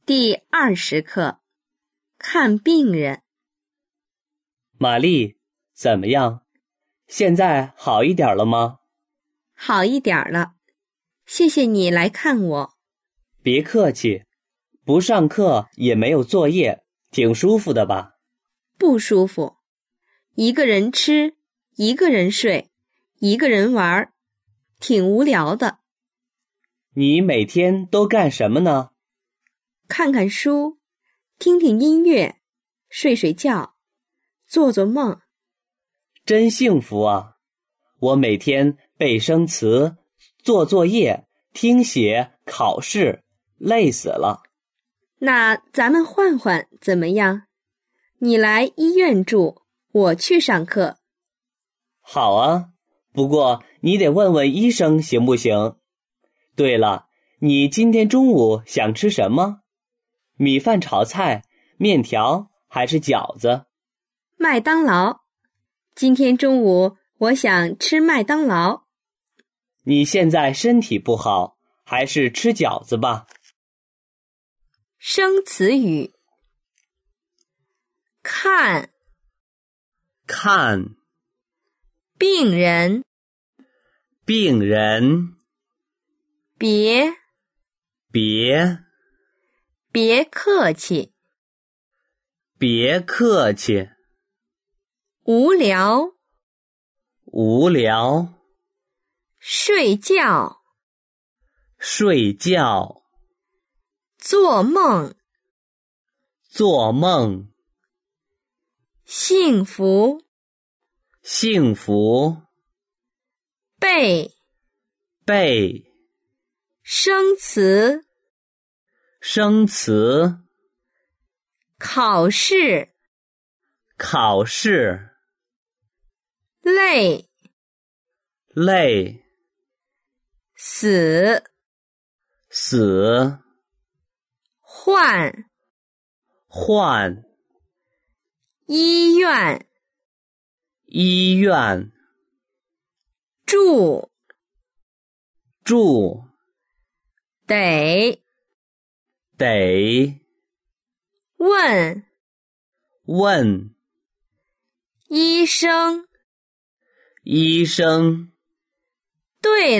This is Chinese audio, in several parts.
第20课，看病人。 玛丽，怎么样？现在好一点了吗？ 好一点了，谢谢你来看我。 别客气，不上课也没有作业，挺舒服的吧？ 不舒服，一个人吃，一个人睡，一个人玩，挺无聊的。 你每天都干什么呢？ 看看书，听听音乐，睡睡觉，做做梦。 真幸福啊！我每天背生词、做作业、听写、考试，累死了。 那咱们换换怎么样？你来医院住，我去上课。 好啊，不过你得问问医生行不行？对了，你今天中午想吃什么？米饭炒菜、面条还是饺子？ 麦当劳。今天中午我想吃麦当劳。 你现在身体不好，还是吃饺子吧。 生词语：看， 看， 病人， 病人， 别， 别客气， 别客气， 无聊， 无聊， 睡觉， 睡觉， 做梦， 做梦， 幸福， 幸福， 背，生词， 生词， 考试， 考试， 累，死，换，医院，住，得，问，医生，对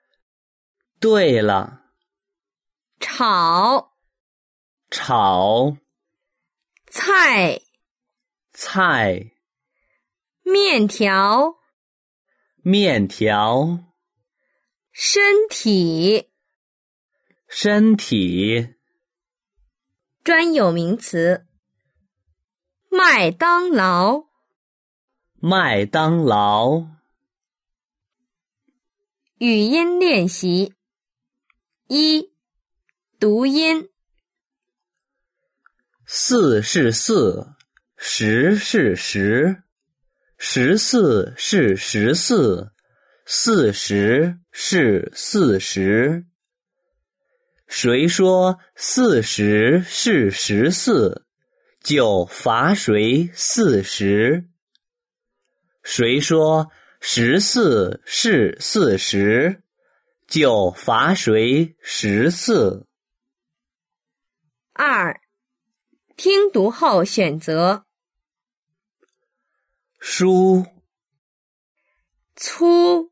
了，炒，菜，面条，身体，专有名词，麦当劳。语音练习：1. 读音 4是4，10是10，14是14，40是40。谁说40是14，就罚谁40。谁说14是40，就罚谁14。 2. 听读后选择书、 粗、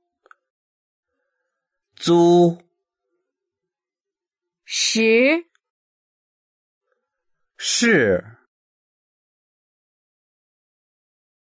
租、 实、 是。